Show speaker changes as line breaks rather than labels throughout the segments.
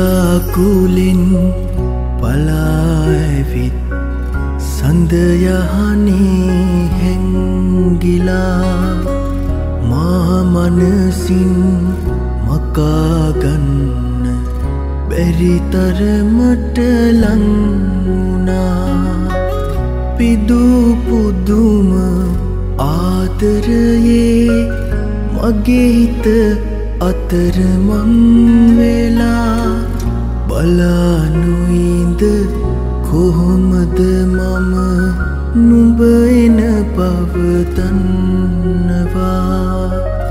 වලාකුලෙන් පලාඇවිත් සඳයහනේ හැංගිලා මා මනසින් මකාගන්න බැරි තරමට ලංවුණා පිදූ පුදුම ආදරයේ මගේ හිත අතරමං වෙලා බලානුයිද කොහොමද මම නුඹ එන බව දන්නවා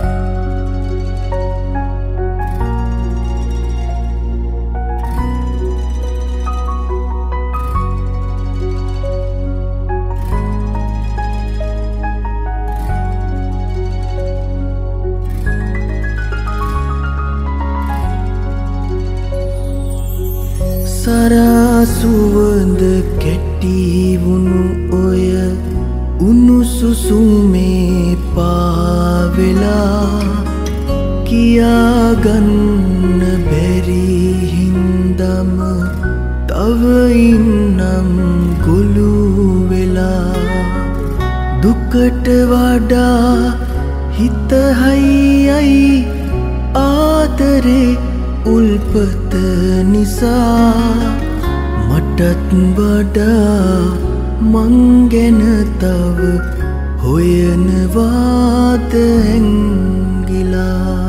සරසුවඳ කැටිවුණු ඔය උණුසුසුමේ පාවෙලා කියාගන්න බැරි හින්දම තව ඉන්නම් ගොළු වෙලා දුකට වඩා හිත හයියයි ආදරේ උල්පත නිසා මටත් වඩා මං ගැන තව හොයනවාද ඇංගිලා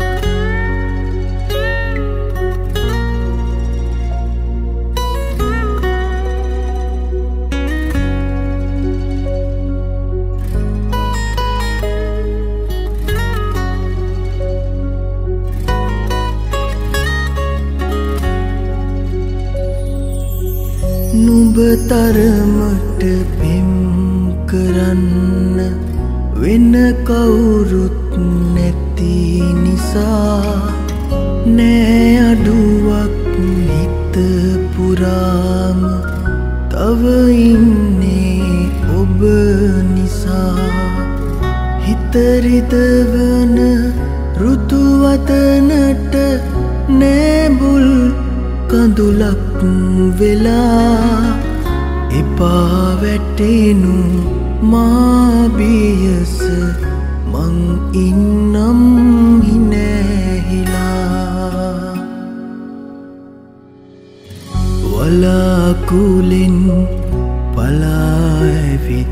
නුඹ තරමට පෙම් කරන්න වෙන කවුරුත් නැති නිසා නෑ අඩුවක් හිත පුරාම තව ඉන්නේ ඔබ නිසා හිත රිදවන ඍතුවතනට නෑබුල් කඳුලක් වෙලා එපා වැටෙනු මා බියස මං ඉන්නම් හිනැහිලා වලාකුලෙන් පලාඇවිත්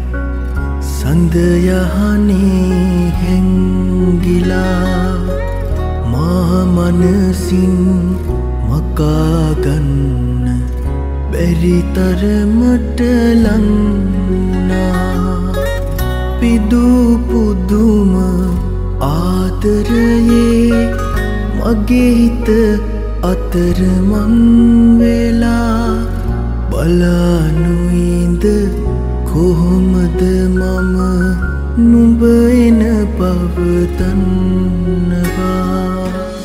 සඳයහනේ හැංගිලා මා මනසින් මකාගන්න බැරි තරමට ලංවුණා පිදූ පුදුම ආදරයේ මගේ හිත අතරමං වෙලා බලානුයිද කොහොමද මම නුඹ එන බව දන්නවා